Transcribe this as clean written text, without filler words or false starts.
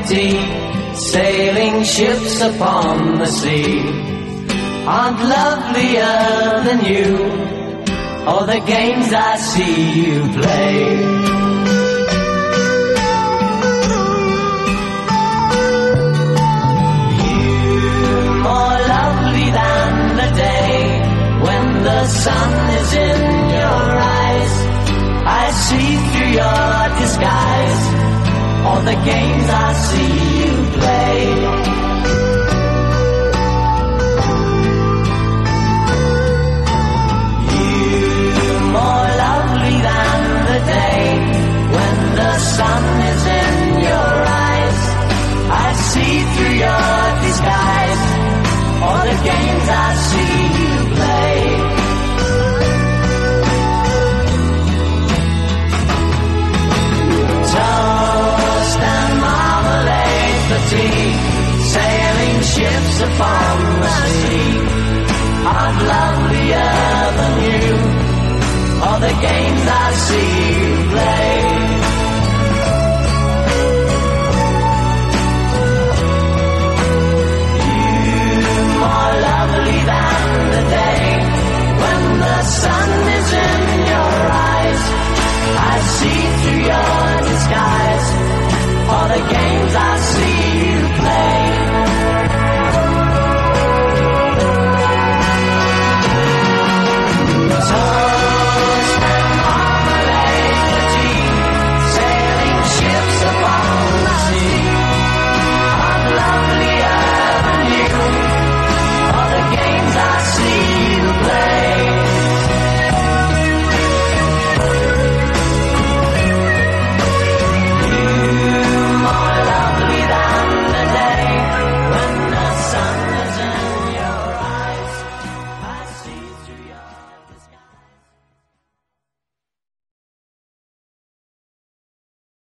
pity, sailing ships upon the sea aren't lovelier than you, or the games I see you play. You more lovely than the day when the sun is in your eyes. I see through your disguise all the games I see you play. You more lovely than the day when the sun is in your eyes. I see through your disguise all the games I see you play. Toast and marmalade for tea, sailing ships upon the sea aren't lovelier than you, or the games I see you play.